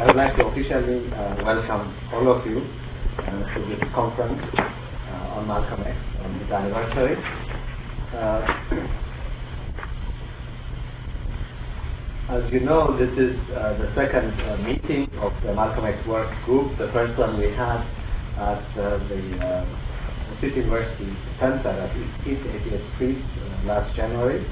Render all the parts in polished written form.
I would like to officially welcome all of you to this conference on Malcolm X, on his anniversary. As you know, this is the second meeting of the Malcolm X Work Group. The first one we had at the City University Center at East 88th Street last January.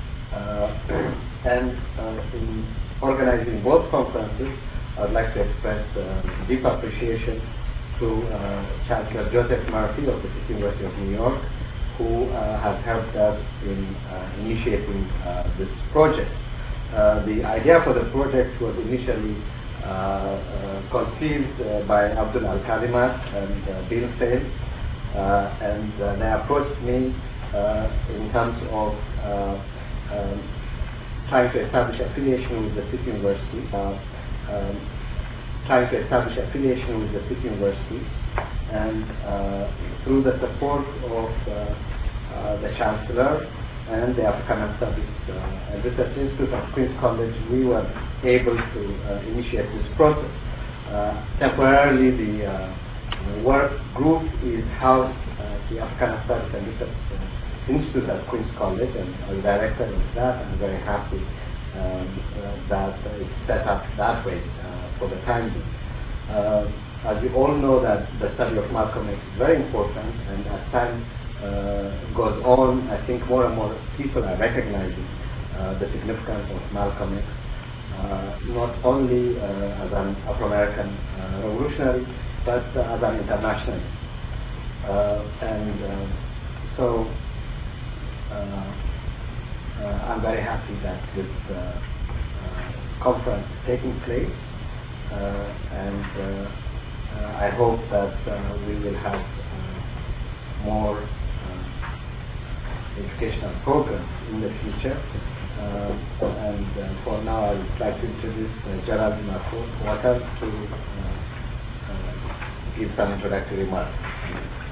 And in organizing both conferences, I would like to express deep appreciation to Chancellor Joseph Murphy of the City University of New York, who has helped us in initiating this project. The idea for the project was initially conceived by Abdul Al-Kalimat and Bill Sales, and they approached me in terms of trying to establish affiliation with the City University, and through the support of the Chancellor and the African Studies and Research Institute of Queens College, we were able to initiate this process. Temporarily, the work group is housed at the African Studies and Research Institute at Queens College, and I'm director of that. I'm very happy that it's set up that way for the time being. As you all know, that the study of Malcolm X is very important, and as time goes on, I think more and more people are recognizing the significance of Malcolm X, not only as an Afro-American revolutionary, but as an internationalist. So I'm very happy that this conference is taking place, and I hope that we will have more educational programs in the future. And for now, I would like to introduce Gerald Makor to give some introductory remarks.